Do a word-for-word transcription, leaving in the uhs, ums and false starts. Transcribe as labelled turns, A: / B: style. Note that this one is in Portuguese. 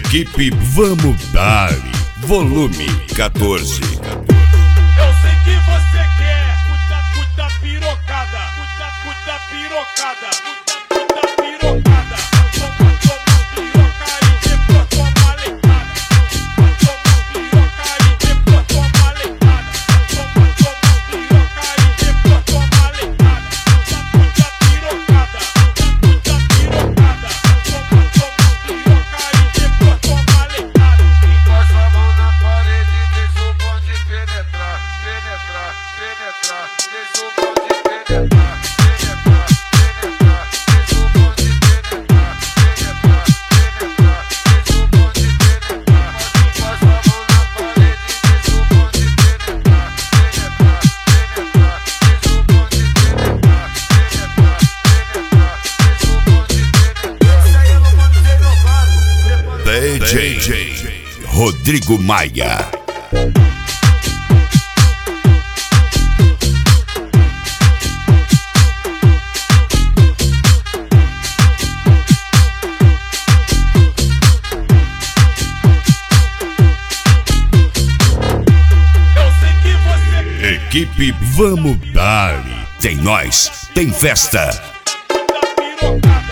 A: Equipe Vamos Dali, volume quatorze.
B: Eu sei que você quer puta, puta pirocada, puta, puta pirocada, puta, puta pirocada. Toma, toma, piroca e depois toma leitada. Toma, piroca e depois toma leitada. Toma, toma, piroca e depois toma leitada. Puta, puta pirocada, puta, puta pirocada. Toma, toma, piroca e depois toma leitada.
C: Encosta a mão na parede e deixa o bonde penetrar, penetrar, penetrar, deixa o bonde penetrar, penetrar, penetrar, deixa o bonde penetrar, penetrar, penetrar, deixa o bonde penetrar. Encosta a mão na parede e deixa o bonde penetrar, penetrar, penetrar, deixa o bonde penetrar, penetrar, penetrar, deixa o bonde penetrar. Esse aí é o bonde renovado.
A: D J Rodrigo Maia.
B: Eu sei que você
A: Equipe Vamos Dali. Tem nós, tem festa.
B: puta pirocada.